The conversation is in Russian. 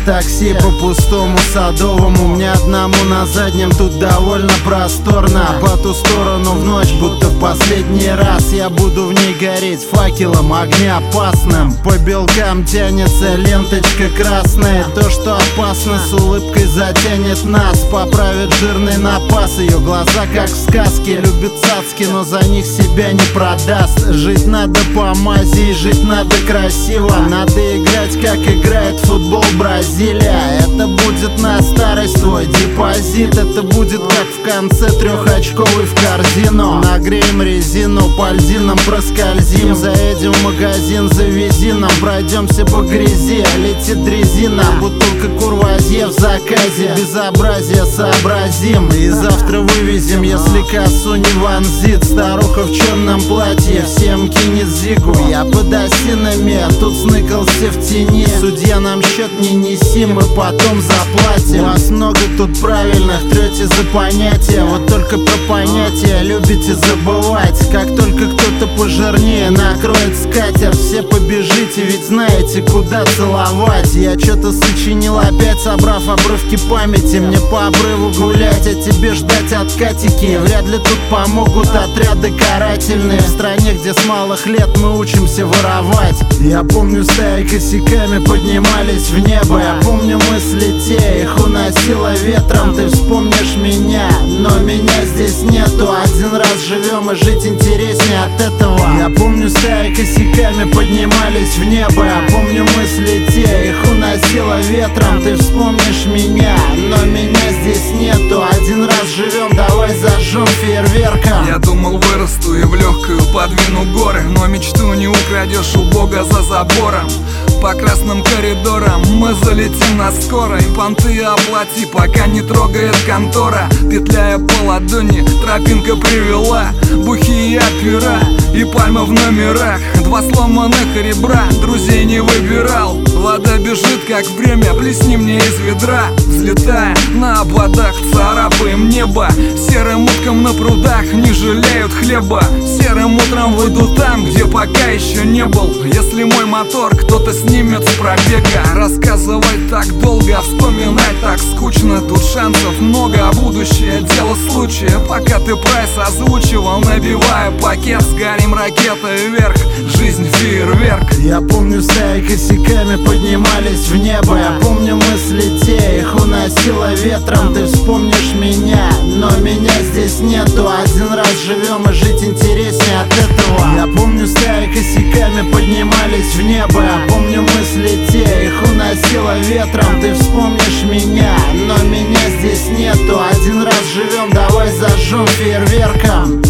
такси по пустому Садовому. Мне одному на заднем тут довольно просторно. По ту сторону в ночь, будто в последний раз я буду в ней гореть факелом огнеопасным. По белкам тянется ленточка красная. То, что опасно, с улыбкой затянет нас. Поправит жирный напас, ее глаза как в сказке. Любит цацки, но за них себя не продаст. Жить надо по мази, жить надо красиво. Надо играть, как играет футбол Бразилия. Это будет на старость твой депозит. Это будет как в конце трехочковый в корзину. Нагреем резину, по льдинам проскользим. Заедем в магазин, завези нам. Пройдемся по грязи, летит дрезина. Бутылка курвазье в заказе. Безобразие сообразим и завтра вывезем, если косу не вонзит. Старуха в черном платье всем кинет зигу. Я под осинами, а тут сныкался в тени. Судья, нам счет не неси, мы потом заплатим. Вас много тут правильных, трете за понятия. Вот только про понятия любите забывать. Как только кто-то пожирнее накроет скатерть, все побежите, ведь знаете, куда целовать. Я что-то сочинил опять, собрав обрывки памяти. Мне по обрыву гулять, а тебе ждать откатики. Вряд ли тут помогут отряды карательные. В стране, где с малых лет мы учимся воровать. Я помню, стаи косяками поднимались в небо. Я помню мысли те, их уносило ветром. Ты вспомнишь меня, но меня здесь нету. Один раз живем и жить интереснее от этого. Я помню, стаи косяками поднимались в небо. Я помню мысли те, их уносило ветром. Ты вспомнишь меня, но меня здесь нету. Один раз живем, давай зажжем фейерверком. Я думал, вырасту и в легкую подвину горы, но мечту не украдешь у Бога за забором. По красным коридорам мы залетим на скорой. Понты оплати, пока не трогает контора. Петляя по ладони, тропинка привела. Бухие опера и пальма в номерах. Два сломанных ребра, друзей не выбирал. Вода бежит, как время, плесни мне из ведра. Взлетая на ободах, царапаем небо. Серым уткам на прудах не жалеют хлеба. Серым утром выйду там, где пока еще не был. Если мой мотор кто-то снимет с пробега. Рассказывать так долго, вспоминать так скучно. Тут шансов много, а будущее дело случая. Пока ты прайс озвучивал, набивая пакет, сгорим ракетой вверх, жизнь фейерверк. Я помню, стаи косяками поднимались в небо. Я помню мысли те, их уносило ветром. Ты вспомнишь меня, но меня здесь нету. Один раз живем и жить интереснее от этого. Я помню, стаи косяками поднимались в небо. Я помню мысли те, их уносило ветром. Ты вспомнишь меня, но меня здесь нету. Один раз живем, давай зажжем фейерверком.